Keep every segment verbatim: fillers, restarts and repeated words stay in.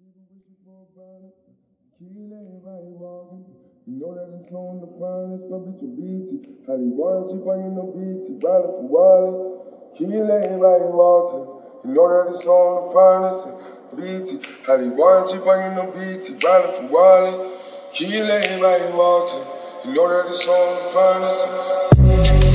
You know that it's on the finest, my bitch with B T. How they want you bringing no B T, riding for Wally. Kill everybody walking. You know that it's on the finest, B T. How they want you bringing no B T, riding for Wally. Kill everybody walking. You know that it's on the finest.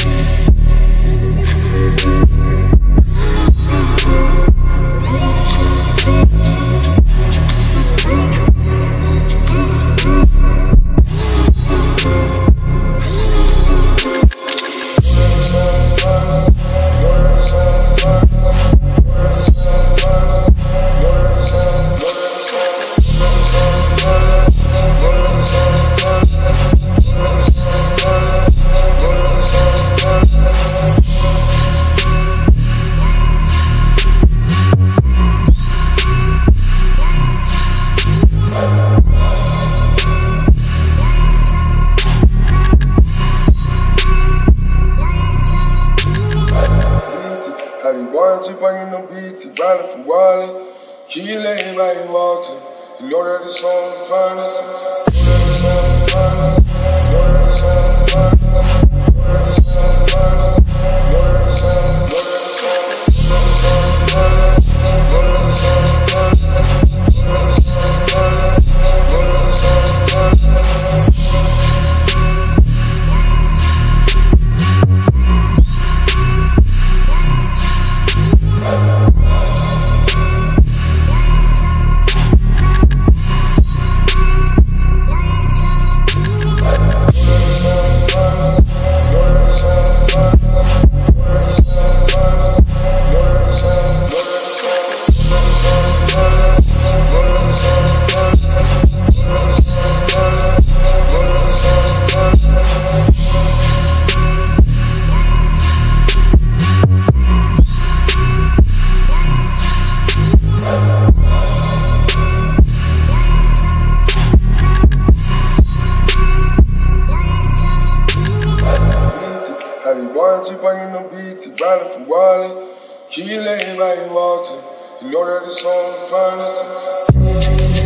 How they want you bringing no B T, riding for Wally. Kill everybody walking. You know that it's on the finest. You know that it's on the finest. You know that it's on the finest. You know that it's on the finest. You know that it's on the finest. You know that it's on the finest. You know that it's on the finest. You know that it's on the finest. You know that it's on the finest. How they want you bringing no B T, riding for Wally. Kill everybody walking. You know that it's on the finest.